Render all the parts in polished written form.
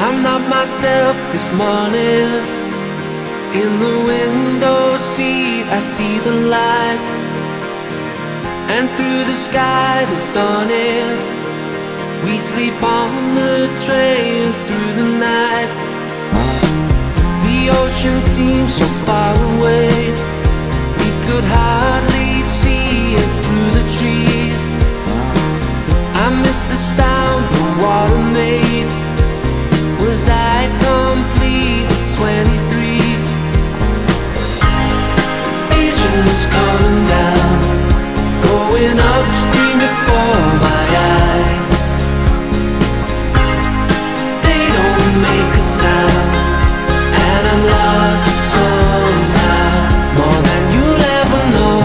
I'm not myself this morning. In the window seat I see the light, and through the sky the dawning. We sleep on the train through the night. The ocean seems so far away, we could hardly see it through the trees. I miss the sound the water made. Was I complete at 23? Visions coming down, going upstream before my eyes. They don't make a sound, and I'm lost somehow, more than you'll ever know.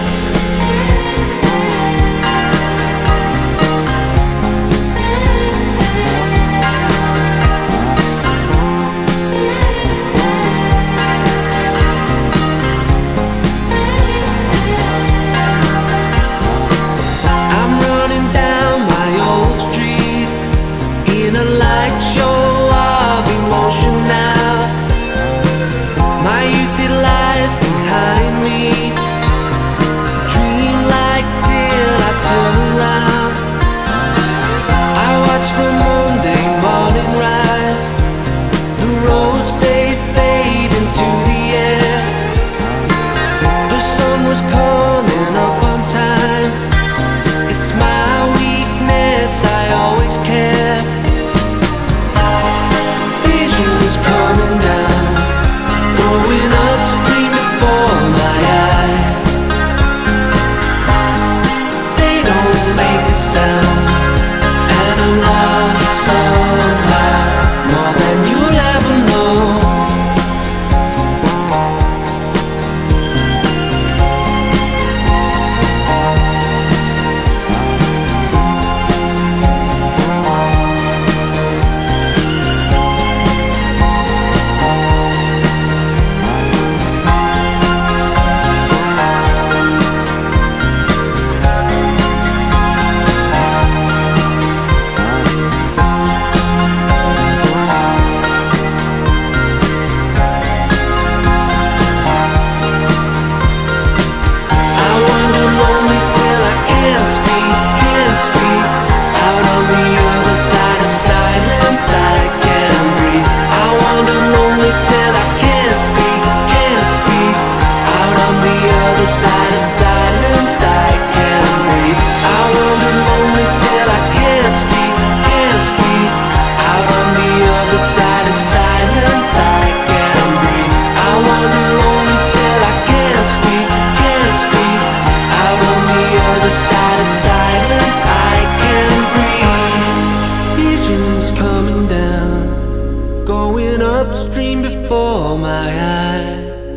Going upstream before my eyes.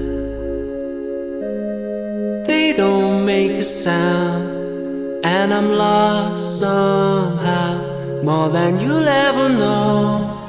They don't make a sound, and I'm lost somehow, more than you'll ever know.